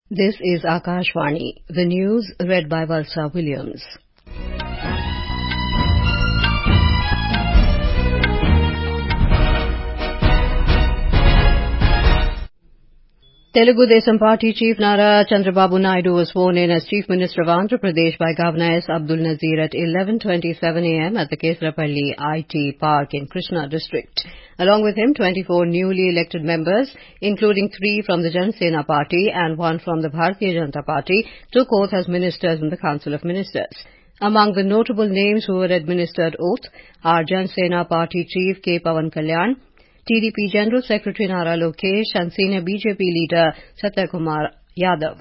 This is Akashvani. The news read by Valsa Williams. Telugu Desam Party Chief Nara Chandrababu Naidu was sworn in as Chief Minister of Andhra Pradesh by Governor S. Abdul Nazir at 11:27 a.m. at the Kesrapalli IT Park in Krishna district. Along with him, 24 newly elected members, including 3 from the Jan Sena Party and 1 from the Bharatiya Janata Party, took oath as ministers in the Council of Ministers. Among the notable names who were administered oath are Jan Sena Party Chief K. Pawan Kalyan, TDP General Secretary Nara Lokesh and Senior BJP Leader Satyakumar Yadav.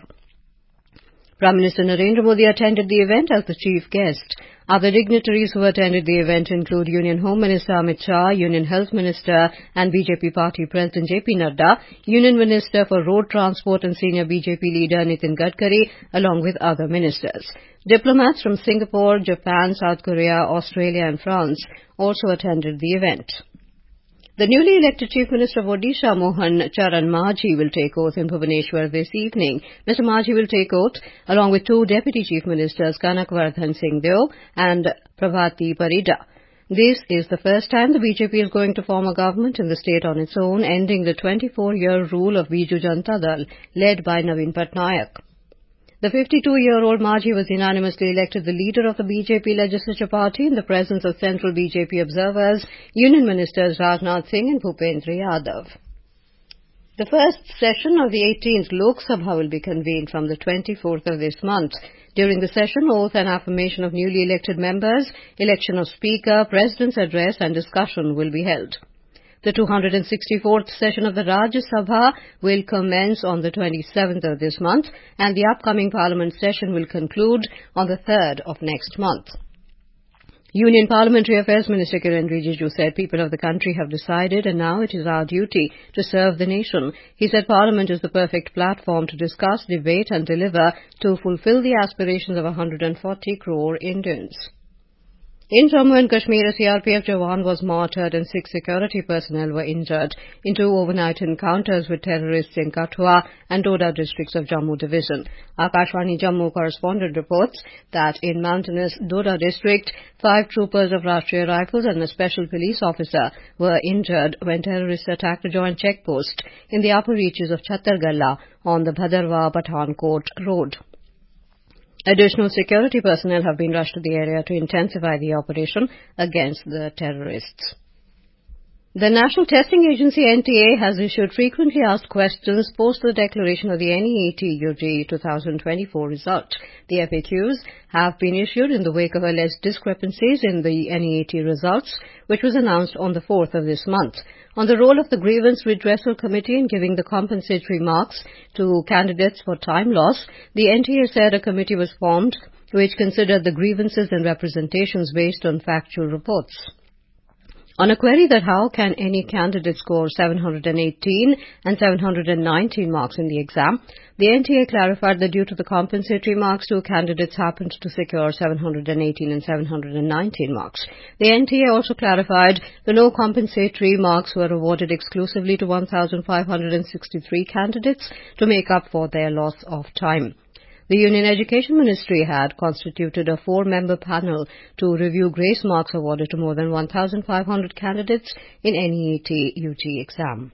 Prime Minister Narendra Modi attended the event as the chief guest. Other dignitaries who attended the event include Union Home Minister Amit Shah, Union Health Minister and BJP Party President JP Nadda, Union Minister for Road Transport and Senior BJP Leader Nitin Gadkari, along with other ministers. Diplomats from Singapore, Japan, South Korea, Australia and France also attended the event. The newly elected Chief Minister of Odisha, Mohan Charan Majhi, will take oath in Bhubaneswar this evening. Mr. Majhi will take oath along with 2 Deputy Chief Ministers, Kanakvardhan Singh Deo and Prabhati Parida. This is the first time the BJP is going to form a government in the state on its own, ending the 24-year rule of Biju Janata Dal, led by Naveen Patnaik. The 52-year-old Majhi was unanimously elected the leader of the BJP legislature party in the presence of central BJP observers, Union Ministers Rajnath Singh and Bhupendra Yadav. The first session of the 18th Lok Sabha will be convened from the 24th of this month. During the session, oath and affirmation of newly elected members, election of Speaker, President's address and discussion will be held. The 264th session of the Rajya Sabha will commence on the 27th of this month and the upcoming Parliament session will conclude on the 3rd of next month. Union Parliamentary Affairs Minister Kiren Rijiju said people of the country have decided and now it is our duty to serve the nation. He said Parliament is the perfect platform to discuss, debate and deliver to fulfill the aspirations of 140 crore Indians. In Jammu and Kashmir, a CRPF Jawan was martyred and 6 security personnel were injured in 2 overnight encounters with terrorists in Kathua and Doda districts of Jammu Division. Akashvani Jammu correspondent reports that in mountainous Doda district, 5 troopers of Rashtriya Rifles and a special police officer were injured when terrorists attacked a joint checkpost in the upper reaches of Chattargalla on the Bhadarwah Pathankot road. Additional security personnel have been rushed to the area to intensify the operation against the terrorists. The National Testing Agency NTA has issued frequently asked questions post the declaration of the NEET UG 2024 result. The FAQs have been issued in the wake of alleged discrepancies in the NEET results, which was announced on the 4th of this month. On the role of the Grievance Redressal Committee in giving the compensatory marks to candidates for time loss, the NTA said a committee was formed which considered the grievances and representations based on factual reports. On a query that how can any candidate score 718 and 719 marks in the exam, the NTA clarified that due to the compensatory marks, 2 candidates happened to secure 718 and 719 marks. The NTA also clarified the no compensatory marks were awarded exclusively to 1,563 candidates to make up for their loss of time. The Union Education Ministry had constituted a 4-member panel to review grace marks awarded to more than 1,500 candidates in NEET UG exam.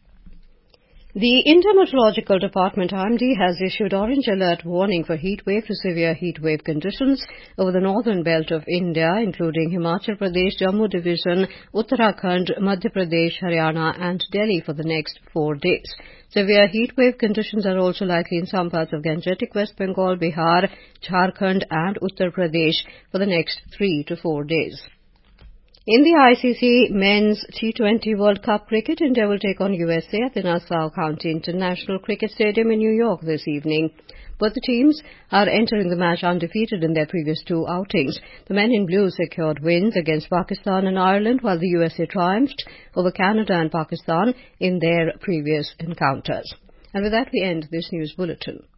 The Intermeteorological Department IMD has issued orange alert warning for heat wave to severe heat wave conditions over the northern belt of India, including Himachal Pradesh, Jammu Division, Uttarakhand, Madhya Pradesh, Haryana and Delhi for the next 4 days. Severe heat wave conditions are also likely in some parts of Gangetic West Bengal, Bihar, Jharkhand and Uttar Pradesh for the next 3 to 4 days. In the ICC Men's T20 World Cup Cricket, India will take on USA at the Nassau County International Cricket Stadium in New York this evening. Both the teams are entering the match undefeated in their previous 2 outings. The men in blue secured wins against Pakistan and Ireland, while the USA triumphed over Canada and Pakistan in their previous encounters. And with that, we end this news bulletin.